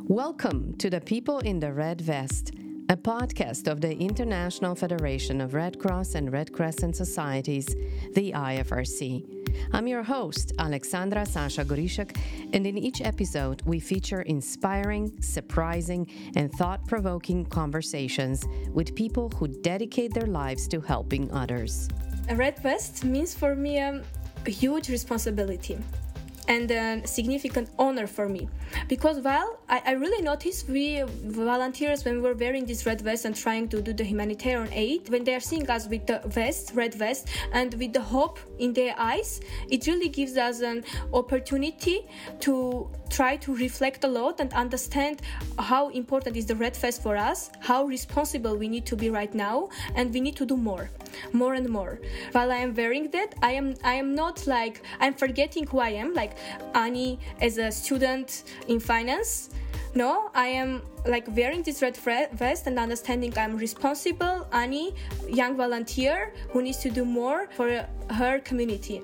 Welcome to The People in the Red Vest, a podcast of the International Federation of Red Cross and Red Crescent Societies, the IFRC. I'm your host, Alexandra Sasha Gorishak, and in each episode we feature inspiring, surprising, and thought-provoking conversations with people who dedicate their lives to helping others. A red vest means for me a huge responsibility and a significant honor for me. Because, I really noticed we volunteers, when we were wearing this red vest and trying to do the humanitarian aid, when they are seeing us with the red vest, and with the hope in their eyes, it really gives us an opportunity to try to reflect a lot and understand how important is the red vest for us, how responsible we need to be right now, and we need to do more and more. While I am wearing that, I am not like, I'm forgetting who I am, like Ani as a student in finance. No, I am like wearing this red vest and understanding I'm responsible Ani, young volunteer who needs to do more for her community.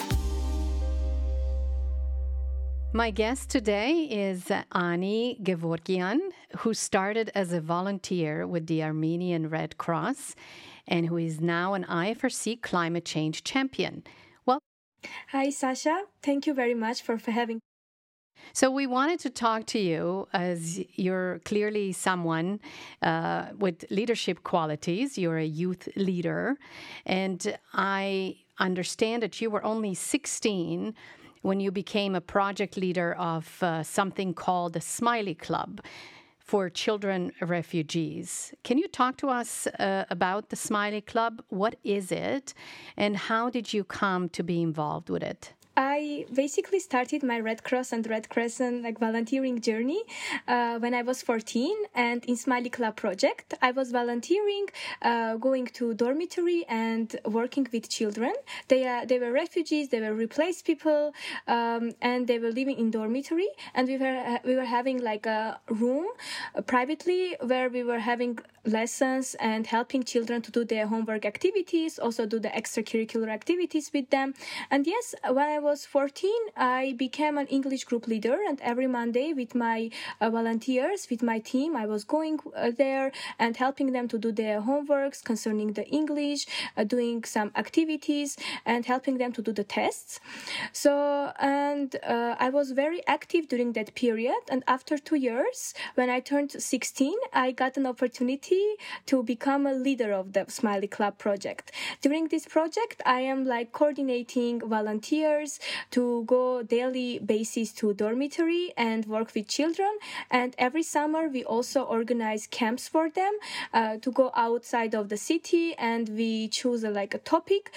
My guest today is Ani Gevorkian, who started as a volunteer with the Armenian Red Cross and who is now an IFRC climate change champion. Well, hi, Sasha. Thank you very much for having me. So we wanted to talk to you as you're clearly someone with leadership qualities. You're a youth leader. And I understand that you were only 16 when you became a project leader of something called the Smiley Club for children refugees. Can you talk to us about the Smiley Club? What is it? And how did you come to be involved with it? I basically started my Red Cross and Red Crescent volunteering journey when I was 14, and in Smiley Club project I was volunteering, going to dormitory and working with children. They were refugees, they were replaced people, and they were living in dormitory, and we were having like a room privately where we were having lessons and helping children to do their homework activities, also do the extracurricular activities with them. And yes, when I was 14, I became an English group leader, and every Monday with my volunteers, with my team, I was going there and helping them to do their homeworks concerning the English, doing some activities and helping them to do the tests. So, and I was very active during that period, and after 2 years, when I turned 16, I got an opportunity to become a leader of the Smiley Club project. During this project, I am like coordinating volunteers to go daily basis to dormitory and work with children. And every summer, we also organize camps for them to go outside of the city, and we choose a topic.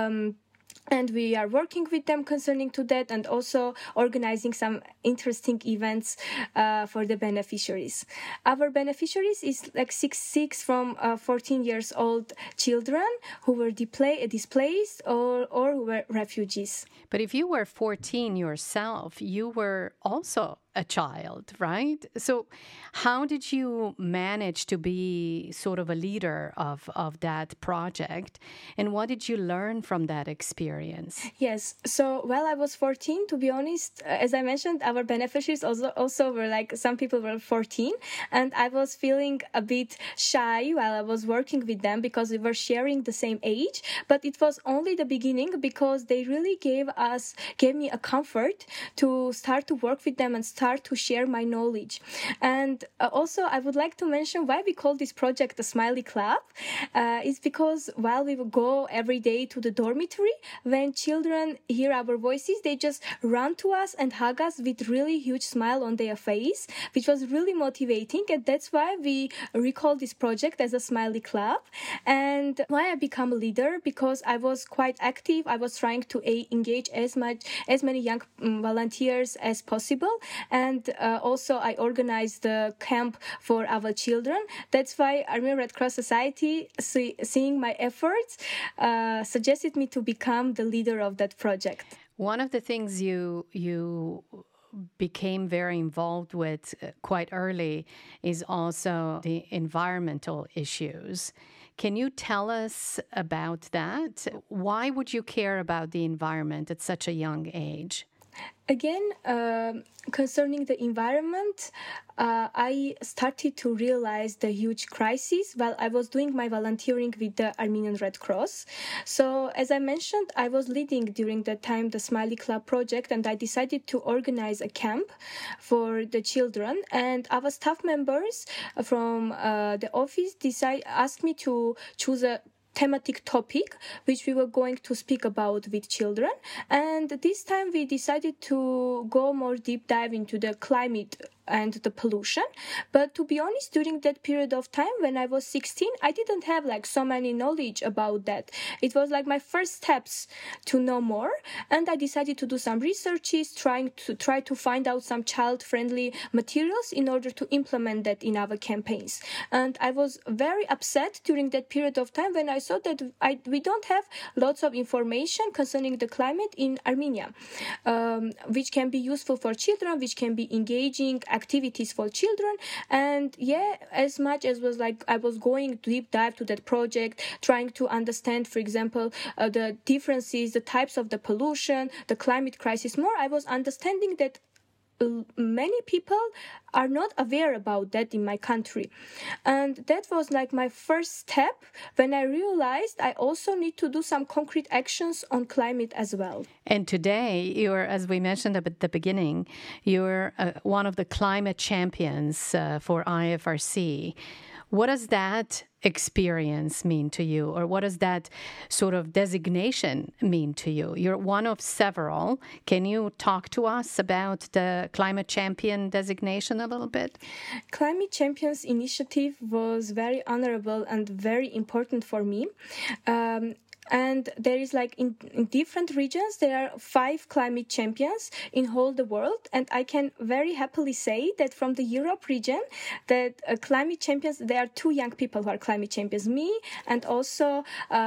And we are working with them concerning to that, and also organizing some interesting events for the beneficiaries. Our beneficiaries is like 6 from 14 years old children who were displaced or who were refugees. But if you were 14 yourself, you were also a child, right? So how did you manage to be sort of a leader of that project? And what did you learn from that experience? Yes. So while I was 14, to be honest, as I mentioned, our beneficiaries also were like, some people were 14. And I was feeling a bit shy while I was working with them because we were sharing the same age. But it was only the beginning, because they really gave me a comfort to start to work with them and start to share my knowledge. And also, I would like to mention why we call this project the Smiley Club. It's because while we would go every day to the dormitory, when children hear our voices, they just run to us and hug us with really huge smile on their face, which was really motivating. And that's why we recall this project as a Smiley Club. And why I become a leader, because I was quite active. I was trying to engage as many young volunteers as possible. And also I organized the camp for our children. That's why Armenian Red Cross Society, seeing my efforts, suggested me to become the leader of that project. One of the things you became very involved with quite early is also the environmental issues. Can you tell us about that? Why would you care about the environment at such a young age? Again, concerning the environment, I started to realize the huge crisis while I was doing my volunteering with the Armenian Red Cross. So, as I mentioned, I was leading during that time the Smiley Club project, and I decided to organize a camp for the children. And our staff members from the office asked me to choose a thematic topic which we were going to speak about with children, and this time we decided to go more deep dive into the climate and the pollution. But to be honest, during that period of time when I was 16, I didn't have like so many knowledge about that. It was like my first steps to know more, and I decided to do some researches, try to find out some child-friendly materials in order to implement that in our campaigns. And I was very upset during that period of time when I saw that we don't have lots of information concerning the climate in Armenia, which can be useful for children, which can be engaging activities for children. And as much as was like I was going deep dive to that project, trying to understand, for example, the differences, the types of the pollution, the climate crisis more, I was understanding that many people are not aware about that in my country. And that was like my first step when I realized I also need to do some concrete actions on climate as well. And today, you're, as we mentioned at the beginning, you're one of the climate champions for IFRC. What does that experience mean to you, or what does that sort of designation mean to you? You're one of several. Can you talk to us about the Climate Champion designation a little bit? Climate Champions initiative was very honorable and very important for me. And there is like in different regions, there are 5 climate champions in whole the world. And I can very happily say that from the Europe region, that climate champions, there are 2 young people who are climate champions, me and also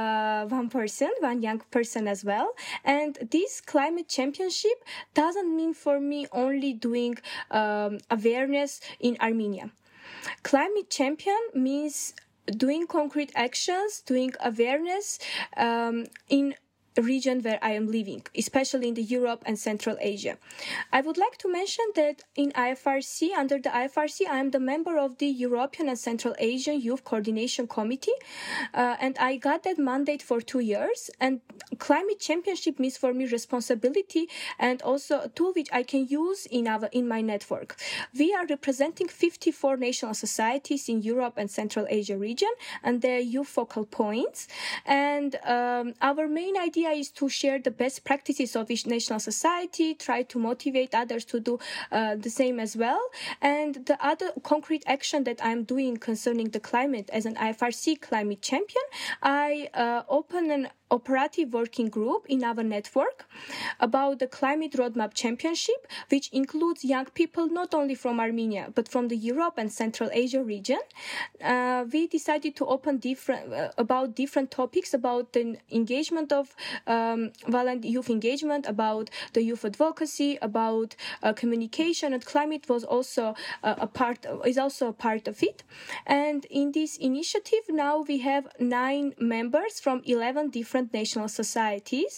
one young person as well. And this climate championship doesn't mean for me only doing awareness in Armenia. Climate champion means doing concrete actions, doing awareness in a region where I am living, especially in the Europe and Central Asia. I would like to mention that in IFRC, under the IFRC, I am the member of the European and Central Asian Youth Coordination Committee, and I got that mandate for 2 years. And climate championship means for me responsibility and also a tool which I can use in my network. We are representing 54 national societies in Europe and Central Asia region, and their youth focal points. And our main idea is to share the best practices of each national society, try to motivate others to do the same as well. And the other concrete action that I'm doing concerning the climate as an IFRC climate champion, I open an operative working group in our network about the Climate Roadmap Championship, which includes young people not only from Armenia, but from the Europe and Central Asia region. We decided to open different topics about the engagement of youth engagement, about the youth advocacy, about communication, and climate was also a part of it. And in this initiative, now we have 9 members from 11 different national societies,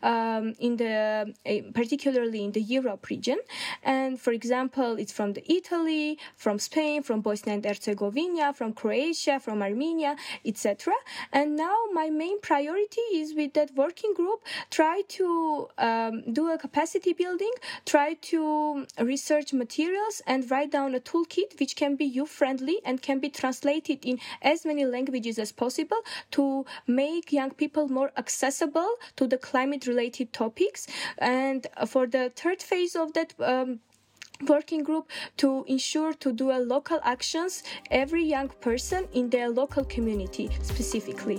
particularly in the Europe region. And for example, it's from Italy, from Spain, from Bosnia and Herzegovina, from Croatia, from Armenia, etc. And now my main priority is with that working group, try to do a capacity building, try to research materials and write down a toolkit which can be youth-friendly and can be translated in as many languages as possible to make young people more accessible to the climate-related topics. And for the third phase of that working group, to ensure to do a local actions, every young person in their local community specifically.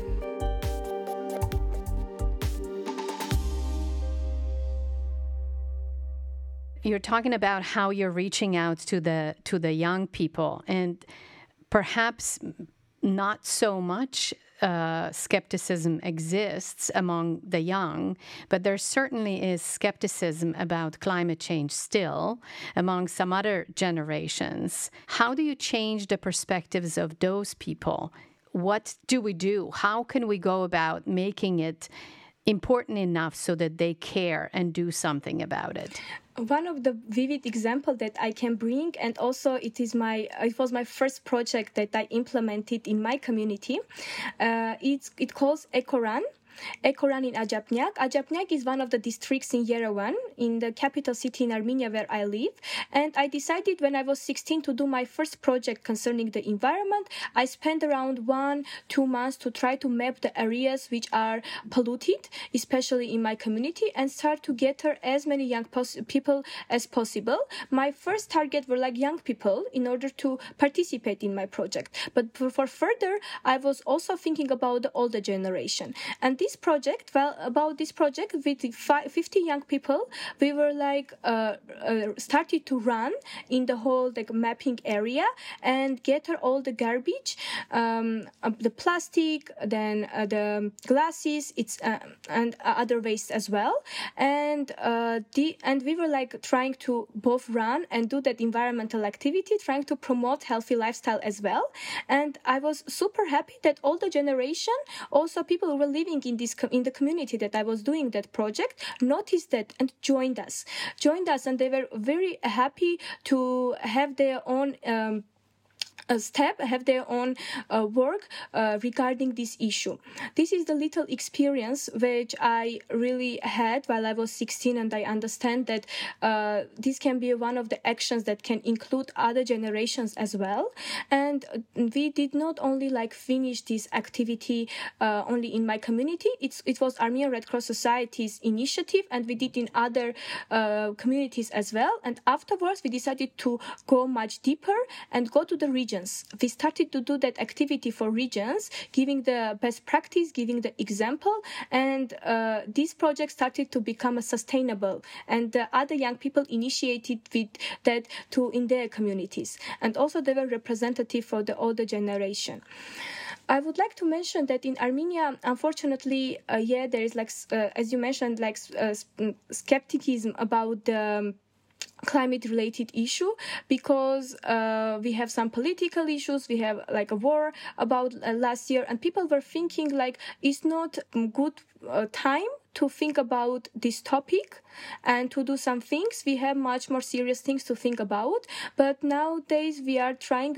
You're talking about how you're reaching out to the young people, and perhaps not so much skepticism exists among the young, but there certainly is skepticism about climate change still among some other generations. How do you change the perspectives of those people? What do we do? How can we go about making it important enough so that they care and do something about it? One of the vivid example that I can bring, and also it was my first project that I implemented in my community. It calls EcoRun. EcoRun in Ajapnyak. Ajapnyak is one of the districts in Yerevan, in the capital city in Armenia where I live. And I decided when I was 16 to do my first project concerning the environment. I spent around 1-2 months to try to map the areas which are polluted, especially in my community, and start to gather as many young people as possible. My first target were like young people in order to participate in my project. But for further, I was also thinking about the older generation. And about this project with 50 young people, we were started to run in the whole mapping area and gather all the garbage, the plastic, then the glasses, and other waste as well. And we were trying to both run and do that environmental activity, trying to promote healthy lifestyle as well. And I was super happy that all the generation, also people who were living in the community that I was doing that project, noticed that and joined us, and they were very happy to have their own have their own work regarding this issue. This is the little experience which I really had while I was 16, and I understand that this can be one of the actions that can include other generations as well. And we did not only finish this activity only in my community. It was Armenian Red Cross Society's initiative, and we did in other communities as well. And afterwards, we decided to go much deeper and go to the region. We started to do that activity for regions, giving the best practice, giving the example, and this project started to become sustainable. And other young people initiated with that in their communities, and also they were representative for the older generation. I would like to mention that in Armenia, unfortunately, there is as you mentioned, skepticism about the climate-related issue, because we have some political issues. We have a war about last year, and people were thinking it's not good time to think about this topic and to do some things. We have much more serious things to think about. But nowadays we are trying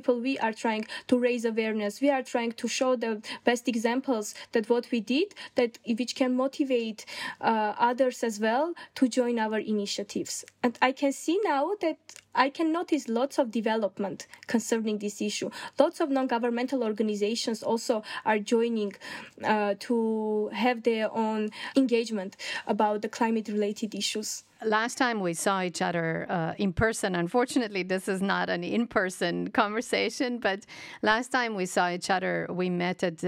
to raise awareness. We are trying to show the best examples that what we did, which can motivate others as well to join our initiatives. And I can see now that I can notice lots of development concerning this issue. Lots of non-governmental organizations also are joining to have their own engagement about the climate-related issues. Last time we saw each other in person, unfortunately, this is not an in-person conversation, but last time we saw each other, we met at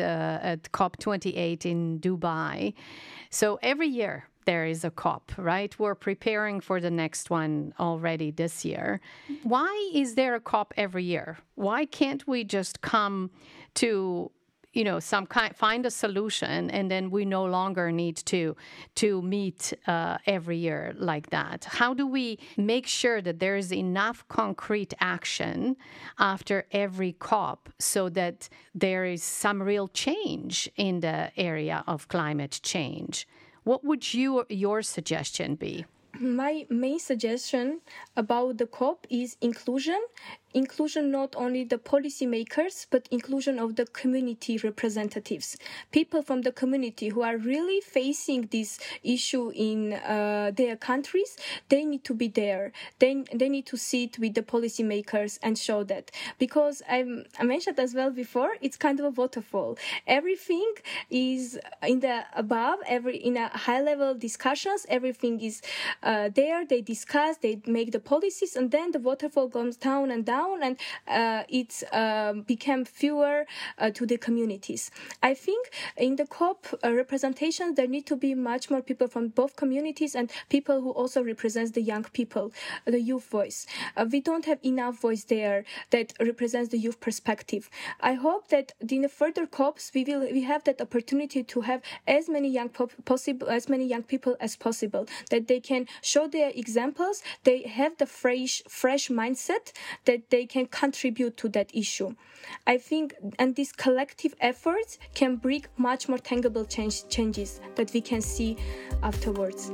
COP28 in Dubai. So every year, there is a COP, right? We're preparing for the next one already this year. Why is there a COP every year? Why can't we just come to, find a solution, and then we no longer need to meet every year like that? How do we make sure that there is enough concrete action after every COP so that there is some real change in the area of climate change? What would your suggestion be? My main suggestion about the COP is inclusion not only the policymakers, but inclusion of the community representatives. People from the community who are really facing this issue in their countries, they need to be there. They need to sit with the policymakers and show that. Because I mentioned as well before, it's kind of a waterfall. Everything is in the above, in a high-level discussions, everything is there. They discuss, they make the policies, and then the waterfall goes down and down, and it's become fewer to the communities. I think in the COP representation, there need to be much more people from both communities and people who also represent the young people, the youth voice. We don't have enough voice there that represents the youth perspective. I hope that in the further COPs we have that opportunity to have as many young people as possible, that they can show their examples. They have the fresh mindset that they can contribute to that issue. I think, and these collective efforts can bring much more tangible changes that we can see afterwards.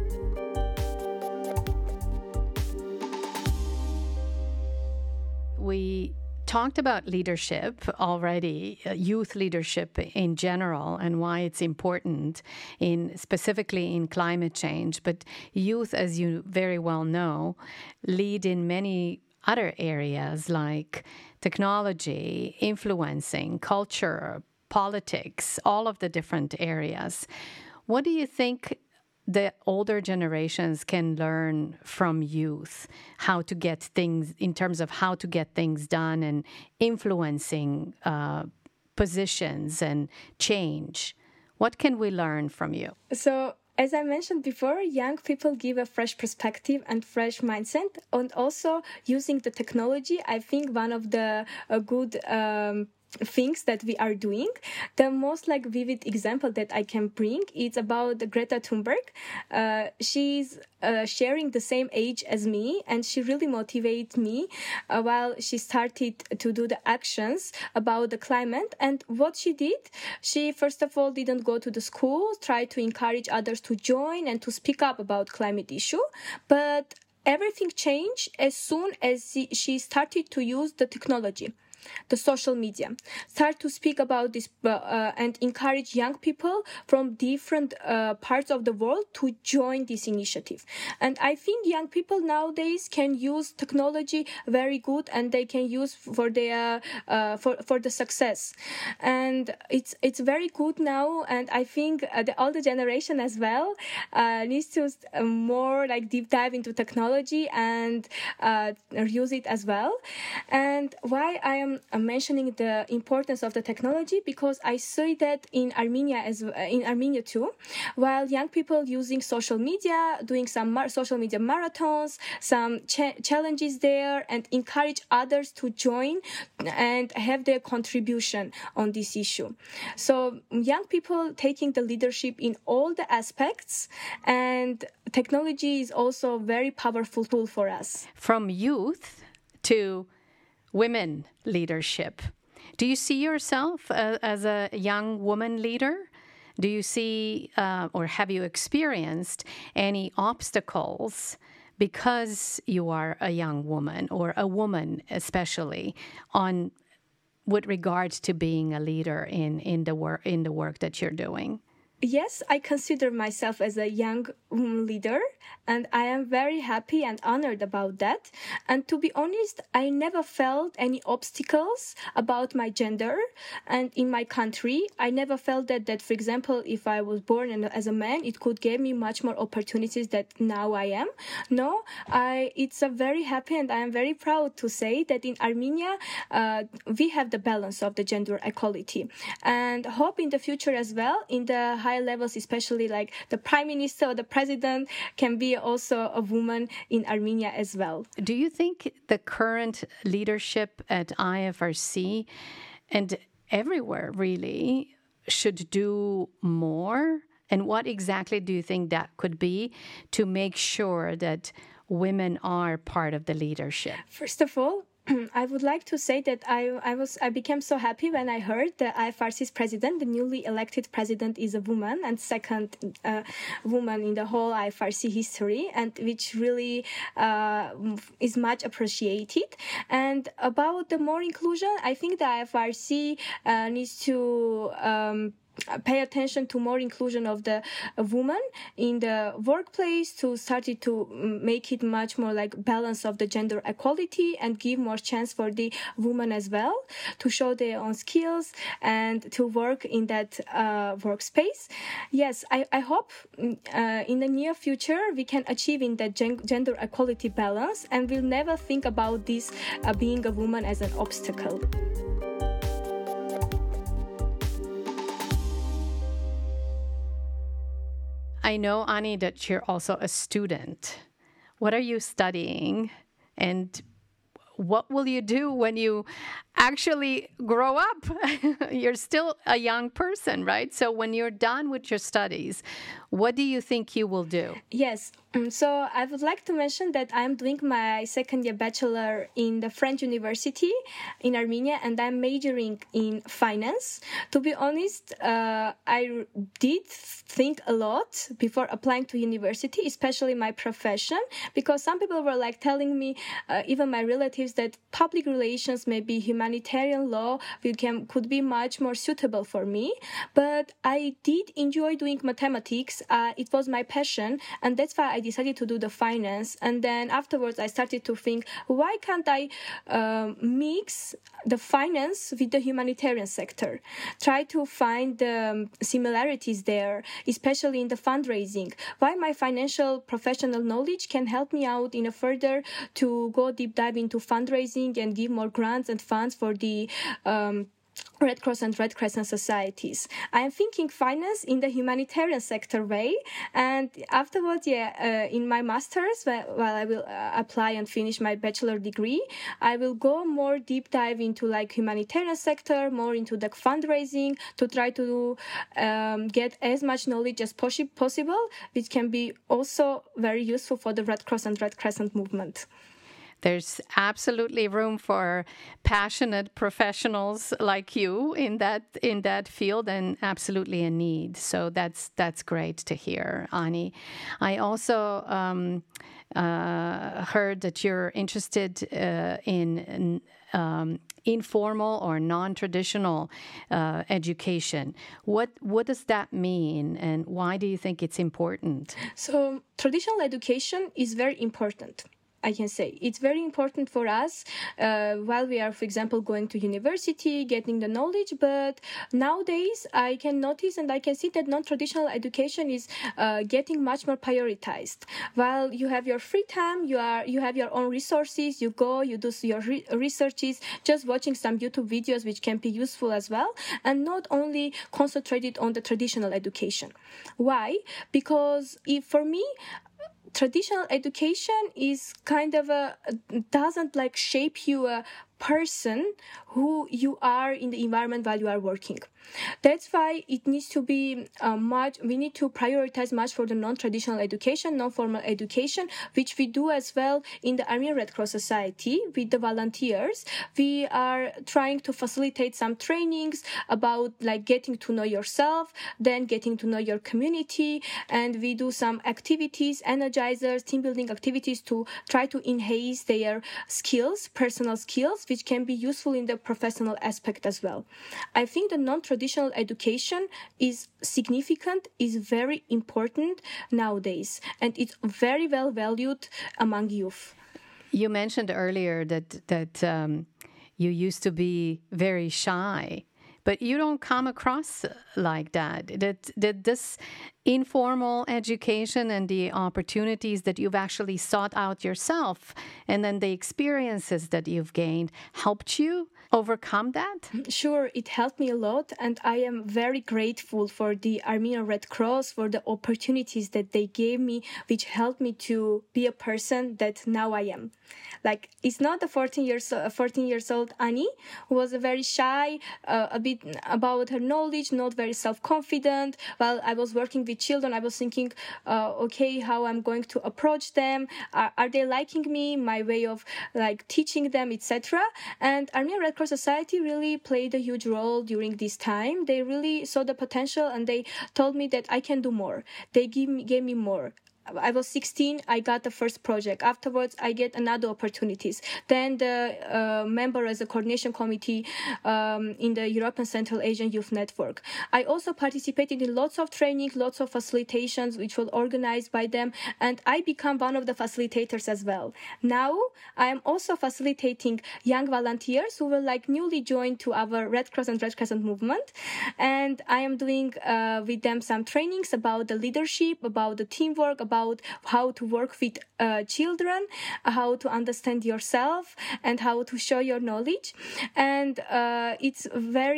We talked about leadership already, youth leadership in general, and why it's important specifically in climate change. But youth, as you very well know, lead in many other areas like technology, influencing, culture, politics, all of the different areas. What do you think the older generations can learn from youth, how to get things, in terms of how to get things done and influencing positions and change? What can we learn from you? So, as I mentioned before, young people give a fresh perspective and fresh mindset, and also using the technology. I think one of the good things that we are doing. The most vivid example that I can bring is about Greta Thunberg. She's sharing the same age as me, and she really motivated me while she started to do the actions about the climate. And what she did, she first of all didn't go to the school, try to encourage others to join and to speak up about climate issue, but everything changed as soon as she started to use the technology, the social media, start to speak about this and encourage young people from different parts of the world to join this initiative. And I think young people nowadays can use technology very good, and they can use for their for the success. And it's very good now. And I think the older generation as well needs to more deep dive into technology and use it as well. And why I am mentioning the importance of the technology, because I see that in Armenia too, while young people using social media, doing some social media marathons, some challenges there, and encourage others to join and have their contribution on this issue. So young people taking the leadership in all the aspects, and technology is also a very powerful tool for us. From youth to women leadership, do you see yourself as a young woman leader? Do you see or have you experienced any obstacles because you are a young woman, or a woman especially, with regards to being a leader in the work that you're doing? Yes, I consider myself as a young leader, and I am very happy and honored about that. And to be honest, I never felt any obstacles about my gender. And in my country, I never felt that for example, if I was born as a man, it could give me much more opportunities that now I am. No, it's a very happy, and I am very proud to say that in Armenia, we have the balance of the gender equality, and hope in the future as well, in the high levels, especially like the prime minister or the president can be also a woman in Armenia as well. Do you think the current leadership at IFRC and everywhere really should do more? And what exactly do you think that could be to make sure that women are part of the leadership? First of all, I would like to say that I became so happy when I heard that IFRC's president, the newly elected president, is a woman, and second woman in the whole IFRC history, and which really is much appreciated. And about the more inclusion, I think the IFRC needs to pay attention to more inclusion of the woman in the workplace, to start to make it much more like balance of the gender equality, and give more chance for the woman as well to show their own skills and to work in that workspace. Yes, I hope in the near future we can achieve in that gender equality balance, and we'll never think about this being a woman as an obstacle. I know, Ani, that you're also a student. What are you studying, and what will you do when you actually grow up. You're still a young person, right? So when you're done with your studies, what do you think you will do? Yes. So I would like to mention that I'm doing my second year bachelor in the French University in Armenia, and I'm majoring in finance. To be honest, I did think a lot before applying to university, especially my profession, because some people were like telling me, even my relatives, that public relations, maybe humanitarian law, could be much more suitable for me. But I did enjoy doing mathematics. It was my passion, and that's why I decided to do the finance. And then afterwards I started to think, why can't I mix the finance with the humanitarian sector, try to find the similarities there, especially in the fundraising, why my financial professional knowledge can help me out in a further to go deep dive into fundraising and give more grants and funds for the Red Cross and Red Crescent societies. I am thinking finance in the humanitarian sector way, and afterwards, in my master's, while I will apply and finish my bachelor degree, I will go more deep dive into like humanitarian sector, more into the fundraising, to try to get as much knowledge as possible, which can be also very useful for the Red Cross and Red Crescent movement. There's absolutely room for passionate professionals like you in that field, and absolutely a need. So that's great to hear, Ani. I also heard that you're interested in informal or non-traditional education. What does that mean, and why do you think it's important? So traditional education is very important. I can say it's very important for us while we are, for example, going to university, getting the knowledge. But nowadays, I can notice and I can see that non-traditional education is getting much more prioritized. While you have your free time, you have your own resources. You go, you do your researches, just watching some YouTube videos, which can be useful as well, and not only concentrated on the traditional education. Why? Because for me, traditional education is kind of doesn't like shape you a person who you are in the environment while you are working. That's why it needs to be we need to prioritize much for the non-traditional education, non-formal education, which we do as well in the Armenian Red Cross Society with the volunteers. We are trying to facilitate some trainings about like getting to know yourself, then getting to know your community, and we do some activities, energizers, team building activities to try to enhance their skills, personal skills, which can be useful in the professional aspect as well. I think the non-traditional education is significant, is very important nowadays, and it's very well valued among youth. You mentioned earlier that you used to be very shy, but you don't come across like that. That this informal education and the opportunities that you've actually sought out yourself, and then the experiences that you've gained, helped you overcome that? Sure, it helped me a lot, and I am very grateful for the Armenian Red Cross, for the opportunities that they gave me, which helped me to be a person that now I am. Like, it's not the 14 years old Ani who was very shy, a bit about her knowledge, not very self-confident. While I was working with children, I was thinking, okay, how I'm going to approach them. Are they liking me, my way of like teaching them, etc.? And Armenian Red Cross Society really played a huge role during this time. They really saw the potential, and they told me that I can do more. They gave me more. I was 16, I got the first project. Afterwards, I get another opportunities. Then the member as a coordination committee in the European Central Asian Youth Network. I also participated in lots of training, lots of facilitations, which were organized by them, and I become one of the facilitators as well. Now, I am also facilitating young volunteers who will like newly join to our Red Cross and Red Crescent movement, and I am doing with them some trainings about the leadership, about the teamwork, about how to work with children, how to understand yourself, and how to show your knowledge. And it's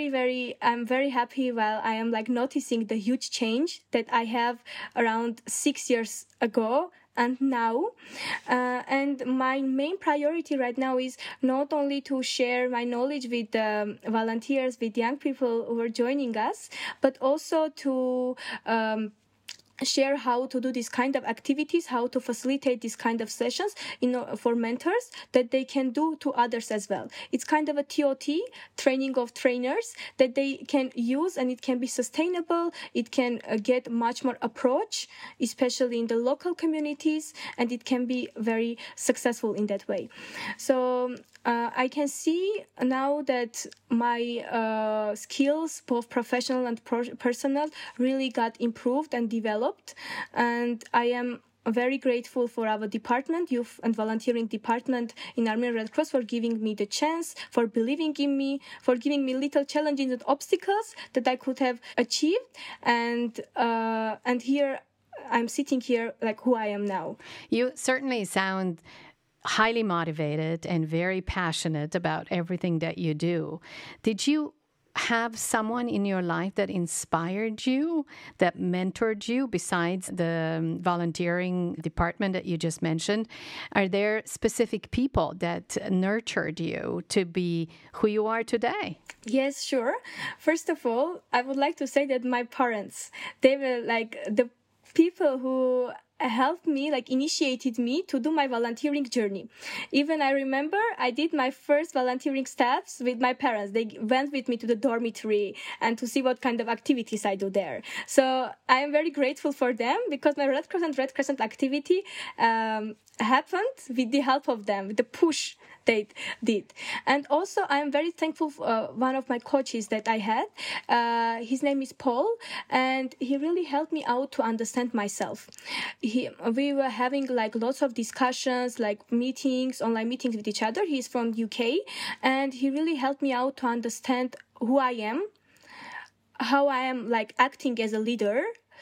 I'm very happy while I am like noticing the huge change that I have around 6 years ago and now. And my main priority right now is not only to share my knowledge with volunteers, with young people who are joining us, but also to share how to do this kind of activities, how to facilitate this kind of sessions, for mentors that they can do to others as well. It's kind of a TOT, training of trainers, that they can use, and it can be sustainable. It can get much more approach, especially in the local communities, and it can be very successful in that way. So I can see now that my skills, both professional and personal, really got improved and developed. And I am very grateful for our department, Youth and Volunteering Department in Armenian Red Cross, for giving me the chance, for believing in me, for giving me little challenges and obstacles that I could have achieved. And here I'm sitting here like who I am now. You certainly sound highly motivated and very passionate about everything that you do. Did you have someone in your life that inspired you, that mentored you, besides the volunteering department that you just mentioned? Are there specific people that nurtured you to be who you are today? Yes, sure. First of all, I would like to say that my parents, they were like the people who helped me, like initiated me to do my volunteering journey. Even I remember I did my first volunteering steps with my parents. They went with me to the dormitory and to see what kind of activities I do there. So I am very grateful for them, because my Red Cross and Red Crescent activity happened with the help of them, with the push they did. And also I am very thankful for one of my coaches that I had. His name is Paul, and he really helped me out to understand myself. We were having like lots of discussions, like meetings, online meetings with each other. He's from UK, and he really helped me out to understand who I am, how I am like acting as a leader.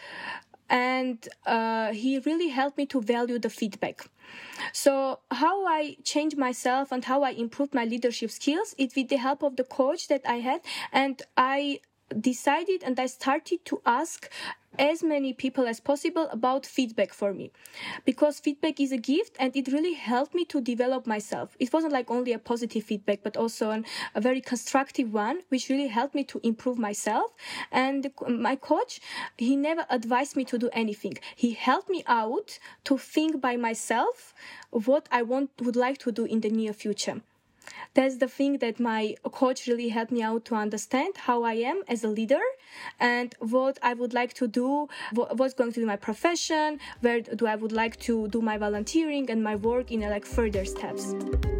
And he really helped me to value the feedback. So how I changed myself and how I improved my leadership skills, it with the help of the coach that I had. And I decided and I started to ask as many people as possible about feedback for me, because feedback is a gift, and it really helped me to develop myself. It wasn't like only a positive feedback, but also a very constructive one, which really helped me to improve myself. And my coach, he never advised me to do anything. He helped me out to think by myself what I would like to do in the near future. That's the thing that my coach really helped me out to understand how I am as a leader, and what I would like to do, what's going to be my profession, where do I would like to do my volunteering and my work in like further steps.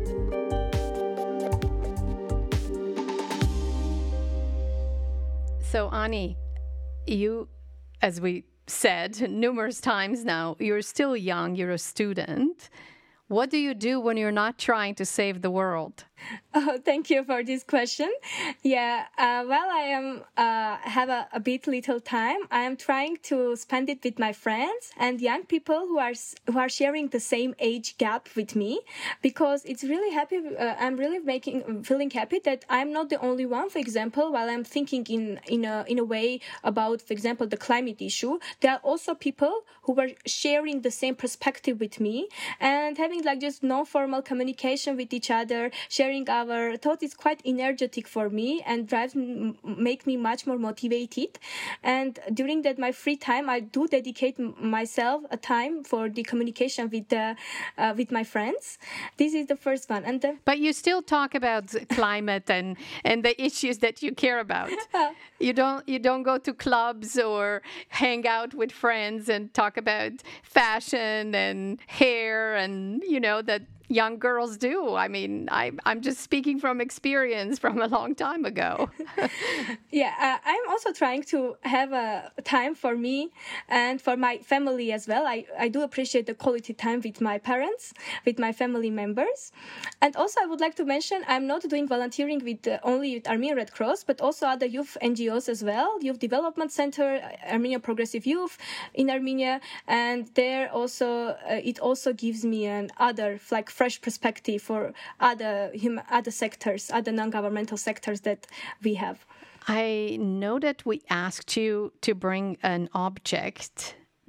So Ani, you, as we said numerous times now, you're still young, you're a student. What do you do when you're not trying to save the world? Oh, thank you for this question. Yeah, while I am have a bit little time, I am trying to spend it with my friends and young people who are sharing the same age gap with me, because it's really happy. I'm really feeling happy that I'm not the only one. For example, while I'm thinking in a way about, for example, the climate issue, there are also people who are sharing the same perspective with me and having like just non-formal communication with each other, sharing our thoughts is quite energetic for me and make me much more motivated. And during that my free time, I do dedicate myself a time for the communication with my friends. This is the first one. But you still talk about climate and the issues that you care about. You don't go to clubs or hang out with friends and talk about fashion and hair and that young girls do. I mean, I'm just speaking from experience from a long time ago. Yeah, I'm also trying to have a time for me and for my family as well. I do appreciate the quality time with my parents, with my family members. And also I would like to mention, I'm not doing volunteering only with Armenian Red Cross, but also other youth NGOs as well, Youth Development Center, Armenian Progressive Youth in Armenia. And there also, it also gives me another fresh perspective for other sectors, other non-governmental sectors that we have. I know that we asked you to bring an object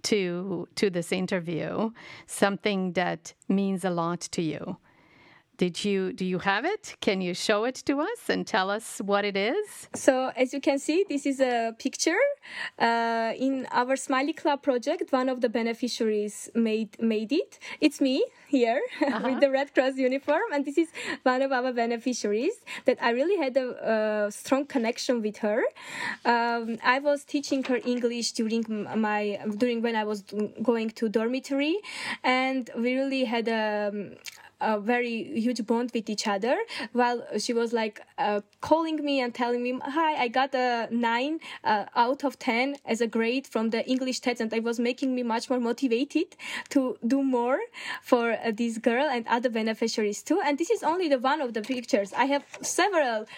to this interview, something that means a lot to you. Do you have it? Can you show it to us and tell us what it is? So as you can see, this is a picture. In our Smiley Club project, one of the beneficiaries made it. It's me here with the Red Cross uniform, and this is one of our beneficiaries that I really had a strong connection with her. I was teaching her English during when I was going to dormitory, and we really had a very huge bond with each other, while she was calling me and telling me, hi, I got a 9 out of 10 as a grade from the English test, and it was making me much more motivated to do more for this girl and other beneficiaries too. And this is only the one of the pictures. I have several,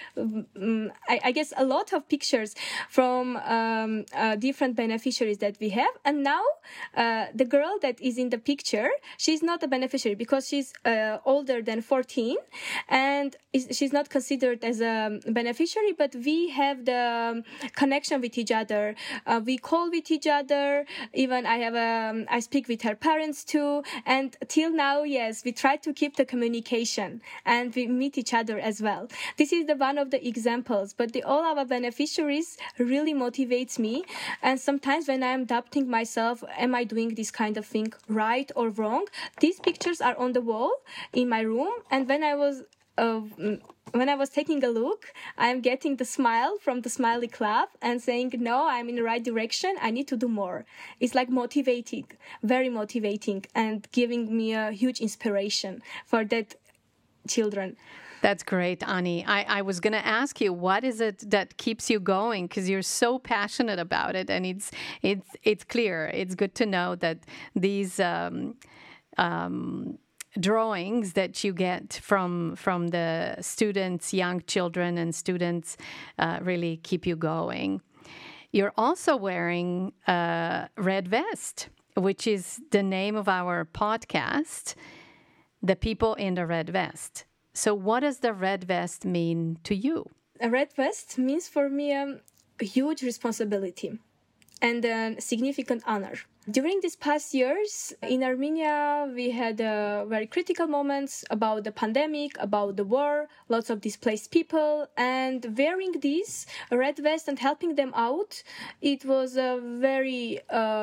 I guess a lot of pictures from different beneficiaries that we have. And now the girl that is in the picture, she's not a beneficiary because she's older than 14, and she's not considered as a beneficiary, but we have the connection with each other. We call with each other. Even I speak with her parents too. And till now, yes, we try to keep the communication and we meet each other as well. This is one of the examples, but all our beneficiaries really motivates me. And sometimes when I'm doubting myself, am I doing this kind of thing right or wrong? These pictures are on the wall in my room, and when I was taking a look, I'm getting the smile from the Smiley Club and saying, no, I'm in the right direction. I need to do more. It's motivating, very motivating, and giving me a huge inspiration for that children. That's great, Ani. I was going to ask you, what is it that keeps you going? Because you're so passionate about it, and it's clear. It's good to know that these drawings that you get from the students, young children and students, really keep you going. You're also wearing a red vest, which is the name of our podcast, The People in the Red Vest. So what does the red vest mean to you? A red vest means for me a huge responsibility and a significant honor. During these past years in Armenia, we had very critical moments about the pandemic, about the war, lots of displaced people, and wearing this red vest and helping them out, it was a very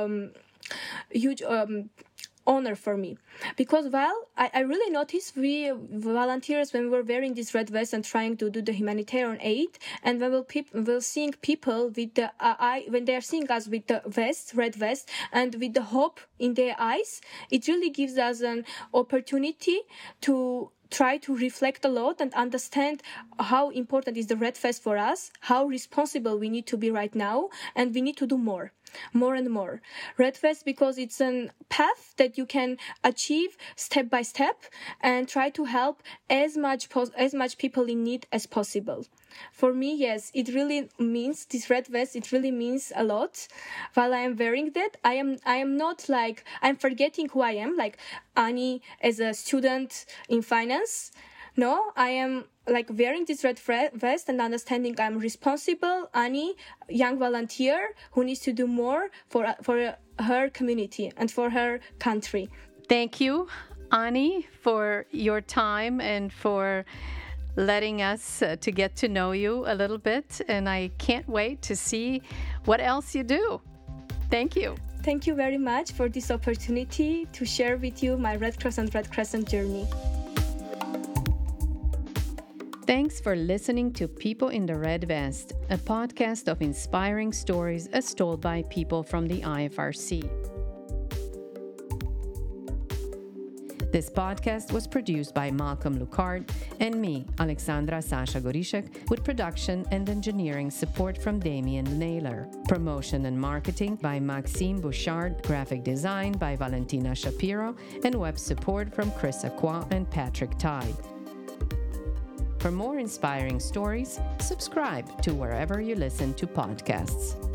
huge honor for me, because I really noticed we volunteers, when we were wearing this red vest and trying to do the humanitarian aid, and when we'll seeing people with the when they are seeing us with the red vest, and with the hope in their eyes, it really gives us an opportunity to try to reflect a lot and understand how important is the red vest for us, how responsible we need to be right now, and we need to do more and more. Red vest, because it's a path that you can achieve step by step and try to help as much people in need as possible. For me, yes, it really means, this red vest, it really means a lot. While I am wearing that, I am not I'm forgetting who I am, like Ani as a student in finance. No, I am wearing this red vest and understanding I'm responsible, Ani, young volunteer who needs to do more for her community and for her country. Thank you, Ani, for your time and for letting us to get to know you a little bit. And I can't wait to see what else you do. Thank you. Thank you very much for this opportunity to share with you my Red Cross and Red Crescent journey. Thanks for listening to People in the Red Vest, a podcast of inspiring stories as told by people from the IFRC. This podcast was produced by Malcolm Lucard and me, Alexandra Sasha Gorishek, with production and engineering support from Damien Naylor. Promotion and marketing by Maxime Bouchard, graphic design by Valentina Shapiro, and web support from Chris Acqua and Patrick Tide. For more inspiring stories, subscribe to wherever you listen to podcasts.